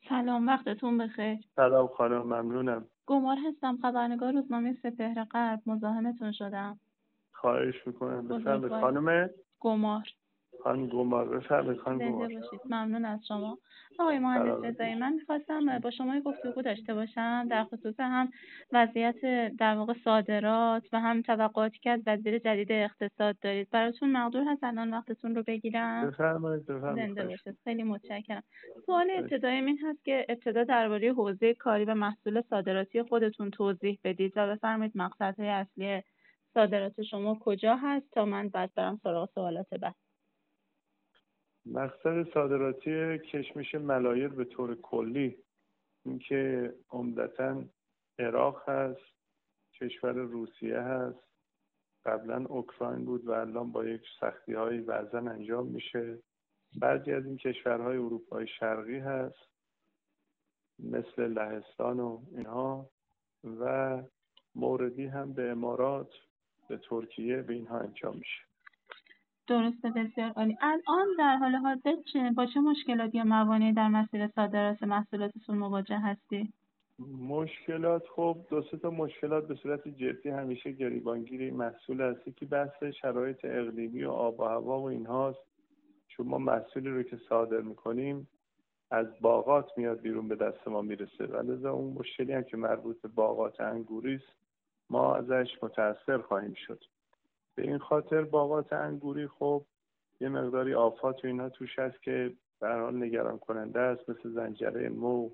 سلام، وقتتون بخیر. سلام خانم، ممنونم. گمار هستم، خبرنگار روزنامه سپهر غرب. مزاحمتون شدم. خواهش میکنم. بفرمایید بزرگوار خانم. گمار. خانم گمار، بفرمایید خانم زنده گمار. باشید. ممنون از شما. آقای مهندس سلام. رضایی، من می‌خواستم با شما گفتگو داشته باشم در خصوص هم وضعیت در واقع صادرات و هم توقعاتی که از وزیر جدید اقتصاد دارید. براتون مقدور هست الان وقتتون رو بگیرم؟ بفرمایید زنده خواهش باشید. خیلی متشکرم. سوال می‌کنم. ابتدایی این هست که ابتدا درباره حوزه کاری و محصول صادراتی خودتون توضیح بدید و بفرمایید مقصدهای اصلی صادرات شما کجا هست تا من بعد برم سراغ سوالات بعد. مقصد صادراتی کشمش ملایر به طور کلی اینکه عمدتاً عراق هست، کشور روسیه هست، قبلا اوکراین بود و الان با یک سختی‌های بعضاً انجام میشه. بعضی از این کشورهای اروپای شرقی هست مثل لهستان و اینها، و موردی هم به امارات، به ترکیه، به اینها انجام میشه. درسته، بسیار عالی. الان در حال حاضر با چه مشکلاتی یا موانعی در مسیر صادرات محصولاتتون مواجه هستی؟ مشکلات، خب دو سه تا مشکلات به صورت جدی همیشه گریبانگیر این محصول هستی که بحث شرایط اقلیمی و آب و هوا و اینهاست. چون ما محصولی رو که صادر میکنیم از باغات میاد بیرون به دست ما میرسه و لذا اون مشکلی هم که مربوط به باغات انگوری است ما ازش متأثر خواهیم شد. به این خاطر باغات انگوری خب یه مقداری آفات و اینا توش هست که به هر حال نگران کننده است، مثل زنجره مو،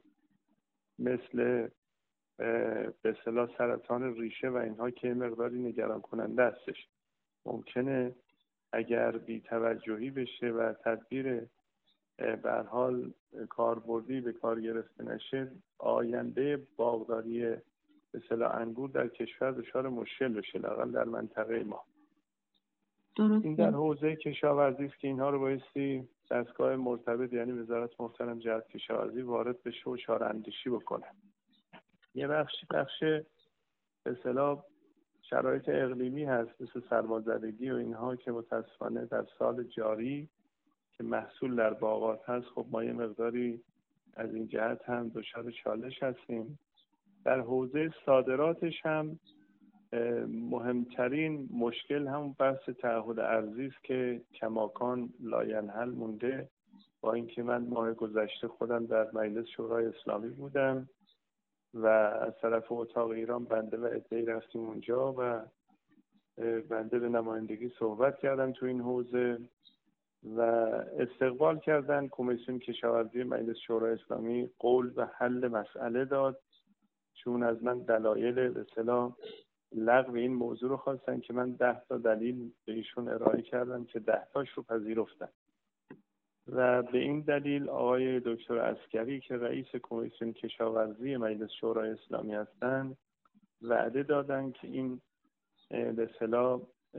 مثل به اصطلاح سرطان ریشه و اینها که مقداری نگران کننده هستش. ممکنه اگر بی توجهی بشه و تدبیر به هر حال کاربردی به کار گرفته نشه، آینده باغداری به اصطلاح انگور در کشور دچار مشکل بشه، لااقل در منطقه ما. درسته. این در حوزه کشاورزی است که اینها رو بایستی دستگاه مرتبط یعنی وزارت محترم جهت کشاورزی وارد بشه و چاره‌اندیشی بکنه. یه بخش به اصطلاح شرایط اقلیمی هست مثل سرمازدگی و اینها که متاسفانه در سال جاری که محصول در باغات هست خب ما یه مقداری از این جهت هم دچار چالش هستیم. در حوزه صادراتش هم مهمترین مشکل هم بحث تعهد ارزی است که کماکان لاینحل مونده. با اینکه من ماه گذشته خودم در مجلس شورای اسلامی بودم و از طرف اتاق ایران بنده و عده‌ای رفتیم اونجا و بنده به نمایندگی صحبت کردم تو این حوزه و استقبال کردن. کمیسیون کشاورزی مجلس شورای اسلامی قول به حل مسئله داد، چون از من دلایل به اصطلاح لغو این موضوع رو خواستن که من 10 تا دلیل به ایشون ارائه کردم که 10 تاش رو پذیرفتن و به این دلیل آقای دکتر عسکری که رئیس کمیسیون کشاورزی مجلس شورای اسلامی هستند وعده دادن که این به اصطلاح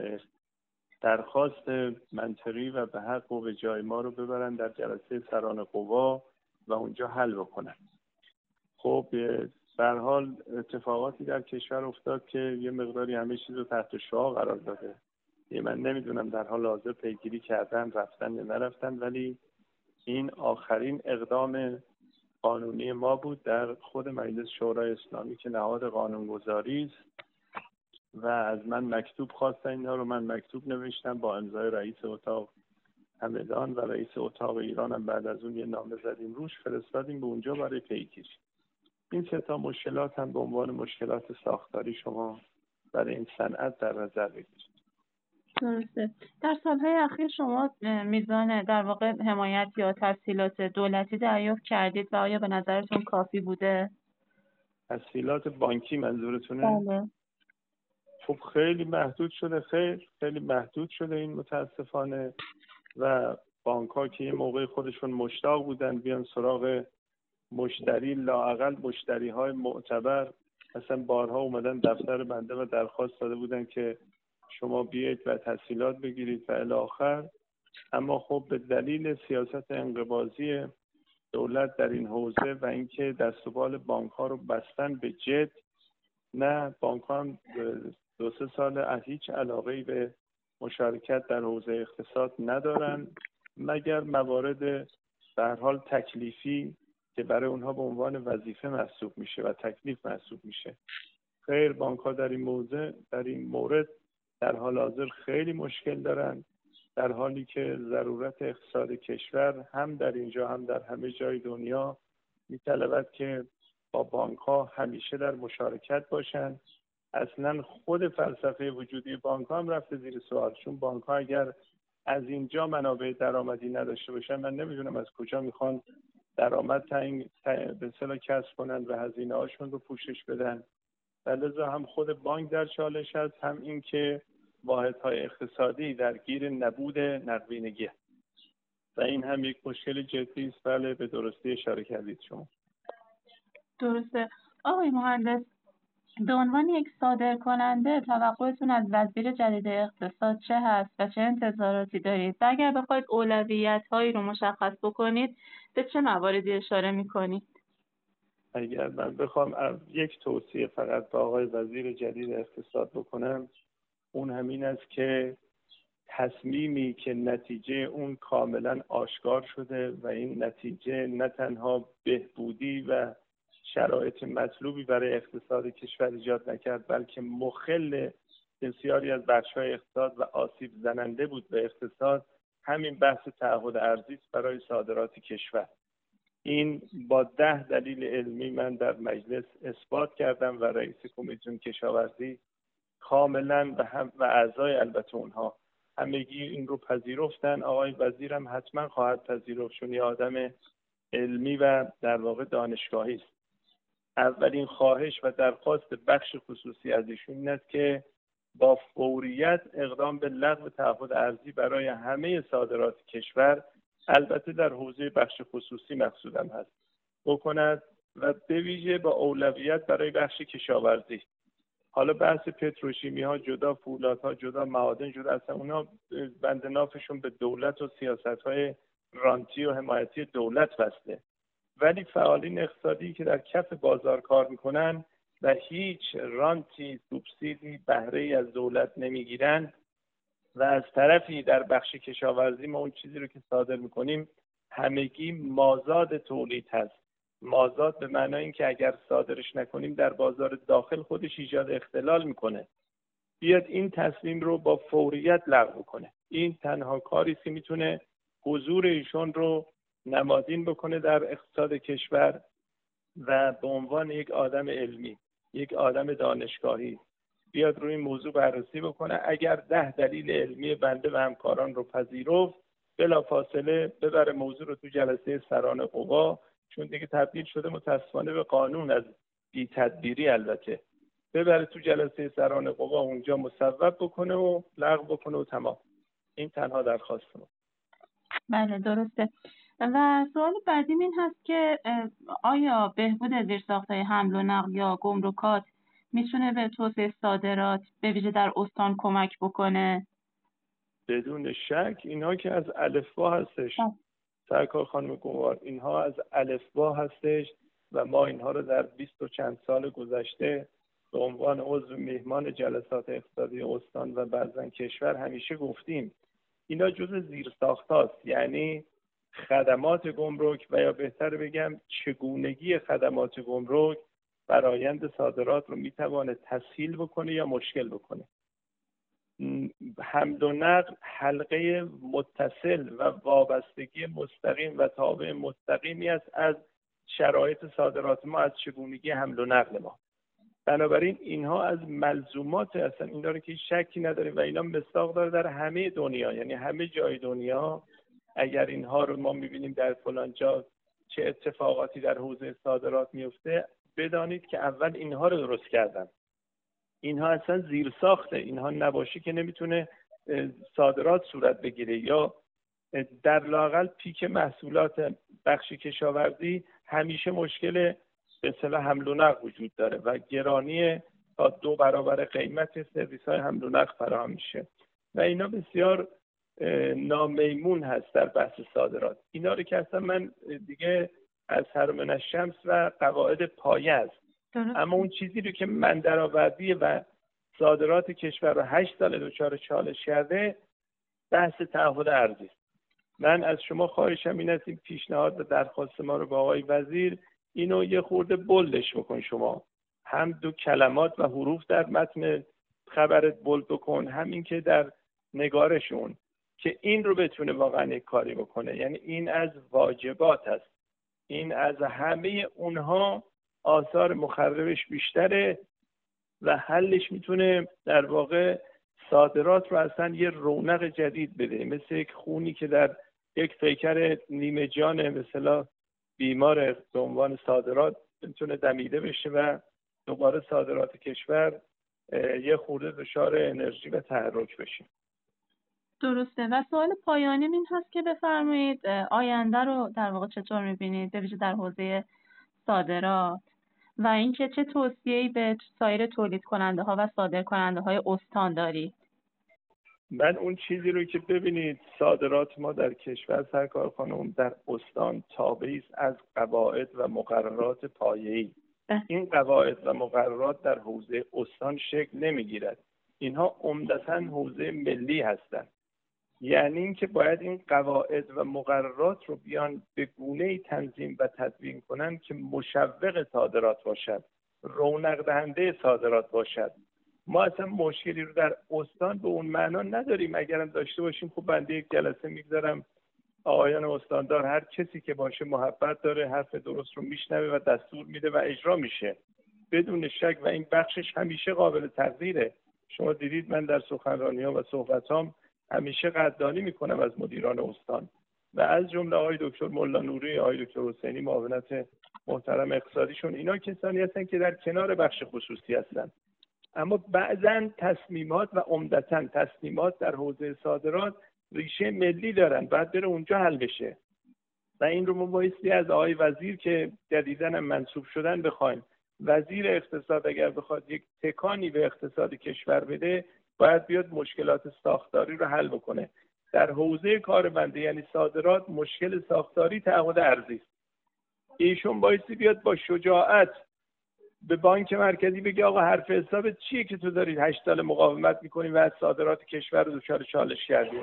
درخواست منطقی و به حق و به جای ما رو ببرن در جلسه سران قوا و اونجا حل بکنن. خب به هر حال اتفاقاتی در کشور افتاد که یه مقداری همه چیز رو تحت شعاع قرار داده. من نمیدونم در حال حاضر پیگیری کردن رفتن یا نرفتن، ولی این آخرین اقدام قانونی ما بود در خود مجلس شورای اسلامی که نهاد قانونگذاری است و از من مکتوب خواستن. اینا رو من مکتوب نوشتم با امضای رئیس اتاق همدان و رئیس اتاق ایران هم بعد از اون یه نامه زدیم روش فرستادیم به اونجا برای پیگیری. این سه تا مشکلات هم به عنوان مشکلات ساختاری شما برای این صنعت در نظر بگیرید. درسته. در سالهای اخیر شما میزان در واقع حمایت یا تسهیلات دولتی دریافت کردید و آیا به نظرتون کافی بوده؟ تسهیلات بانکی منظورتونه؟ بله. خب خیلی محدود شده، خیلی محدود شده این متاسفانه و بانک‌ها که یه موقع خودشون مشتاق بودن بیان سراغ مشتری، لااقل مشتری‌های معتبر مثلا بارها اومدن دفتر بنده و درخواست داده بودن که شما بیایید و تسهیلات بگیرید و الی آخر. اما خب به دلیل سیاست انقباضی دولت در این حوزه و اینکه دست و بال بانک‌ها رو بستن به جد، نه بانک‌ها هم 2-3 سال هیچ علاقه‌ای به مشارکت در حوزه اقتصاد ندارن مگر موارد به هر حال تکلیفی که برای اونها به عنوان وظیفه محسوب میشه و تکلیف محسوب میشه. خیر، بانک‌ها در این مورد در حال حاضر خیلی مشکل دارن، در حالی که ضرورت اقتصاد کشور هم در اینجا هم در همه جای دنیا می‌طلبد که با بانک‌ها همیشه در مشارکت باشن. اصلا خود فلسفه وجودی بانک‌ها هم رفته زیر سوال، چون بانک‌ها اگر از اینجا منابع درآمدی نداشته باشن، من نمیدونم از کجا میخوان درآمد به اصطلاح کسب کنن و هزینه‌هاشون رو پوشش بدن. لذا هم خود بانک در چالش است، هم این که واحدهای اقتصادی درگیر نبود نقدینگی و این هم یک مشکل جدی است. بله، به درستی اشاره کردید شما. درسته. آقای مهندس، به عنوان یک صادرکننده توقعتون از وزیر جدید اقتصاد چه هست و چه انتظاراتی دارید؟ و اگر بخواید اولویت‌هایی رو مشخص بکنید به چه مواردی اشاره می‌کنید؟ اگر من بخوام یک توصیه فقط به آقای وزیر جدید اقتصاد بکنم، اون همین است که تصمیمی که نتیجه اون کاملا آشکار شده و این نتیجه نه تنها بهبودی و شرایط مطلوبی برای اقتصاد کشور ایجاد نکرد، بلکه مخل بسیاری از بخش‌های اقتصاد و آسیب زننده بود به اقتصاد، همین بحث تعهد ارزی است برای صادرات کشور. این با 10 دلیل علمی من در مجلس اثبات کردم و رئیس کمیسیون کشاورزی کاملا و اعضای البته اونها همگی این رو پذیرفتن. آقای وزیرم حتما خواهد پذیرفت، چون یه آدم علمی و در واقع دانشگاهی است. اولین خواهش و درخواست بخش خصوصی از ایشون این است که با فوریت اقدام به لغو تعهد ارزی برای همه صادرات کشور، البته در حوزه بخش خصوصی مقصودم هست، بکند و به ویژه با اولویت برای بخش کشاورزی. حالا بحث پتروشیمی ها جدا، فولاد ها جدا، معادن جدا، اصلا اونا بند نافشون به دولت و سیاست های رانتی و حمایتی دولت بسته، ولی فعالین اقتصادی که در کف بازار کار میکنن و هیچ رانتی، سوبسیدی، بهره ای از دولت نمیگیرن و از طرفی در بخش کشاورزی ما اون چیزی رو که صادر میکنیم همگی مازاد تولید هست. مازاد به معنای این که اگر صادرش نکنیم در بازار داخل خودش ایجاد اختلال میکنه. بیاد این تصمیم رو با فوریت لغو کنه. این تنها کاری است که میتونه حضور ایشون رو نمادین بکنه در اقتصاد کشور و به عنوان یک آدم علمی، یک آدم دانشگاهی بیاد روی این موضوع بررسی بکنه. اگر 10 دلیل علمی بنده و همکاران رو پذیرفت، بلافاصله ببره موضوع رو تو جلسه سران قوا، چون دیگه تبدیل شده متاسفانه به قانون از بی تدبیری، البته ببره تو جلسه سران قوا، اونجا مصوب بکنه و لغو بکنه و تمام. این تنها درخواستم. بله، درسته. و سوال بعدیم این هست که آیا بهبود زیرساخت‌های حمل و نقل یا گمرکات میتونه به توسعه صادرات به ویژه در استان کمک بکنه؟ بدون شک اینها که از الفبا هستش سرکار خانم گوار، اینها از الفبا هستش و ما اینها رو در 20 و چند سال گذشته به عنوان عضو میهمان جلسات اقتصادی استان و بعضا کشور همیشه گفتیم. اینا جزء زیرساخت‌هاست، یعنی خدمات گمرک و یا بهتر بگم چگونگی خدمات گمرک فرآیند صادرات رو میتوانه تسهیل بکنه یا مشکل بکنه. حمل و نقل حلقه متصل و وابستگی مستقیم و تابع مستقیمی است از شرایط صادرات ما، از چگونگی حمل و نقل ما. بنابراین اینها از ملزومات اصلا این داره که شکی نداره و اینا مصداق داره در همه دنیا، یعنی همه جای دنیا. اگر اینها رو ما میبینیم در فلان جا چه اتفاقاتی در حوزه صادرات میفته، بدانید که اول اینها رو درست کردن. اینها اصلا زیر ساخته، اینها نباشه که نمیتونه صادرات صورت بگیره، یا در لااقل پیک محصولات بخش کشاورزی همیشه مشکل به اصطلاح حمل و نقل وجود داره و گرانی تا 2 برابر قیمت سرویس‌های حمل و نقل فراهم میشه و اینا بسیار نامیمون هست در بحث صادرات. اینا رو که اصلا من دیگه از حرم الشمس و قواعد پایه است. اما اون چیزی رو که من درآوردی و صادرات کشور رو 8 سال دچار چالش کرده، بحث تعهد ارزی است. من از شما خواهشم این است این پیشنهاد و درخواست ما رو به آقای وزیر اینو یه خورده بلدش بکن. شما هم دو کلمات و حروف در متن خبرت بولد بکن، همین که در نگارشون، که این رو بتونه واقعا یک کاری بکنه. یعنی این از واجبات است، این از همه اونها آثار مخربش بیشتره و حلش میتونه در واقع صادرات رو اصلا یه رونق جدید بده، مثل یک خونی که در یک پیکر نیمه جان مثلا بیمار به عنوان صادرات میتونه دمیده بشه و دوباره صادرات کشور یه خورده دچار انرژی و تحرک بشه. درسته. و سوال پایانی این هست که بفرمایید آینده رو در واقع چطور می‌بینید به ویژه در حوزه صادرات و اینکه چه توصیه‌ای به سایر تولید کننده ها و صادر کننده های استان دارید؟ من اون چیزی رو که ببینید صادرات ما در کشور سرکار خانم در استان تابعی است از قواعد و مقررات پایه‌ای. این قواعد و مقررات در حوزه استان شکل نمیگیرد. اینها عمدتاً حوزه ملی هستند. یعنی اینکه باید این قواعد و مقررات رو بیان به گونه‌ای تنظیم و تدوین کنن که مشوق صادرات باشد، رونق دهنده صادرات باشد. ما اصلا مشکلی رو در استان به اون معنا نداریم. اگرم داشته باشیم خب بنده یک جلسه میگذارم آقایان استاندار، هر کسی که باشه محبت داره، حرف درست رو میشنوه و دستور میده و اجرا میشه بدون شک و این بخشش همیشه قابل تقدیره. شما دیدید من در سخنرانی‌ها و صحبتام همیشه قدردانی میکنم از مدیران استان و از جمله آقای دکتر ملا نوری، آقای دکتر حسینی معاونت محترم اقتصادیشون. اینا کسانی هستن که در کنار بخش خصوصی هستن، اما بعضن تصمیمات و عمدتاً تصمیمات در حوزه صادرات ریشه ملی دارن، باید بره اونجا حل بشه و این رو ما بایستی از آقای وزیر که جدیداً هم منصوب شدن بخوایم. وزیر اقتصاد اگر بخواد یک تکانی به اقتصاد کشور بده باید بیاد مشکلات ساختاری رو حل بکنه. در حوزه کار بنده یعنی صادرات مشکل ساختاری تعهد ارزی است. ایشون بایستی بیاد با شجاعت به بانک مرکزی بگه آقا حرف حسابت چیه که تو دارید 8 سال مقاومت میکنی و از صادرات کشور رو دچار چالش کردی.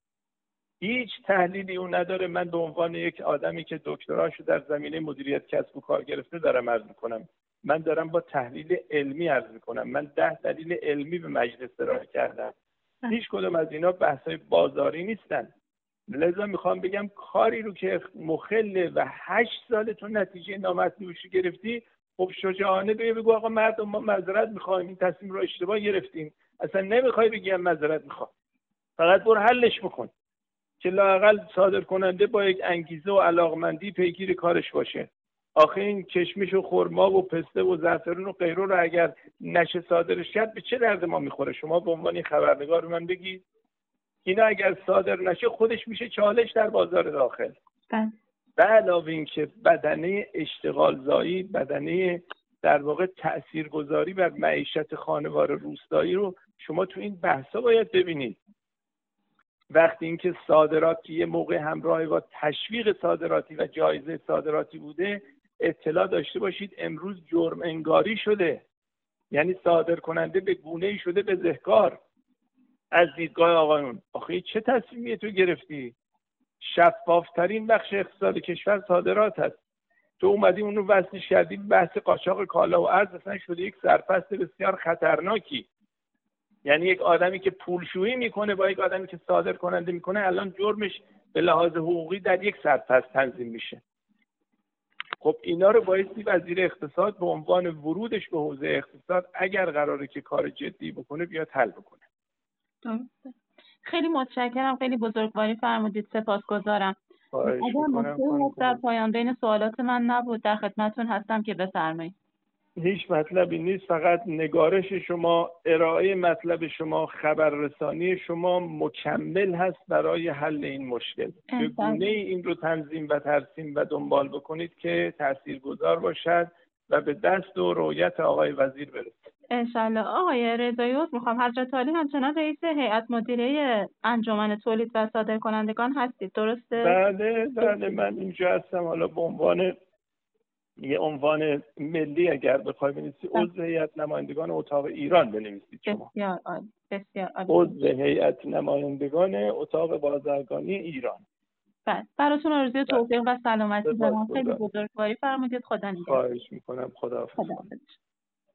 هیچ تحلیلی اون نداره. من به عنوان یک آدمی که دکتراشو در زمینه مدیریت کسب و کار گرفته دارم عرض میکنم، من دارم با تحلیل علمی عرض میکنم. من 10 دلیل علمی به مجلس ارائه کردم. هیچ کدوم از اینا بحثای بازاری نیستن. لذا میخوام بگم کاری رو که مخله و 8 سالتون نتیجه نامطلوبش گرفتی، خب شجاعانه بگو آقا مردم ما معذرت میخوایم، این تصمیم رو اشتباه گرفتیم. اصلا نمیخوای بگی من معذرت میخوام، فقط برو حلش بکن که لااقل صادر کننده با یک انگیزه و علاقمندی پیگیر کارش باشه. آخه این کشمش و خرما و پسته و زعفرون و غیره رو اگر نشه صادرش کرد به چه درد ما میخوره؟ شما به عنوان خبرنگار رو من بگید اینا اگر صادر نشه خودش میشه چالش در بازار داخل. به علاوه این که بدنه اشتغال زایی، بدنه در واقع تاثیرگذاری بر معیشت خانوار روستایی رو شما تو این بحثا باید ببینید. وقتی اینکه صادرات که یه موقع همراه با تشویق صادراتی و جایزه صادراتی بوده، اطلاع داشته باشید امروز جرم انگاری شده. یعنی صادر کننده به گونه‌ای شده بزهکار. از دیدگاه آقایون آخه چه تصمیمی تو گرفتی؟ شفافترین بخش اقتصاد کشور صادرات هست. تو اومدی اون رو وصلش کردی بحث قاچاق کالا و ارز، اصلا شده یک سرپست بسیار خطرناکی. یعنی یک آدمی که پولشویی میکنه با یک آدمی که صادر کننده میکنه الان جرمش به لحاظ حقوقی در یک سرپست تنظیم میشه. خب اینا رو بایستی وزیر اقتصاد به عنوان ورودش به حوزه اقتصاد اگر قراره که کار جدی بکنه بیاد حل بکنه. خیلی متشکرم، خیلی بزرگواری فرمودید، سپاسگزارم. اگر نکته‌ای در پایان بین سوالات من نبود در خدمتتون هستم که بفرمایید. هیچ مطلبی نیست، فقط نگارش شما، ارائه مطلب شما، خبررسانی شما مکمل هست برای حل این مشکل. به گونه این رو تنظیم و ترسیم و دنبال بکنید که تاثیرگذار باشد و به دست و رویت آقای وزیر برسید. انشالله. آقای رضایی میخوام حضرت عالی همچنان رئیس هیئت مدیره انجمن تولید و صادرکنندگان هستید، درسته؟ بله من اینجا هستم. حالا به عنوان یه عنوان ملی اگر بخوای بنویسی عضو هیئت نمایندگان اتاق ایران بنویسید شما. بسیار عالی، بسیار عالی. عضو هیئت نمایندگان اتاق بازرگانی ایران. بله، براتون آرزوی توفیق و سلامتی دارم. خیلی سپاسگزارم. بزرگواری فرمودید. خدا نگهدار. خواهش میکنم. خداحافظ. خداحافظ.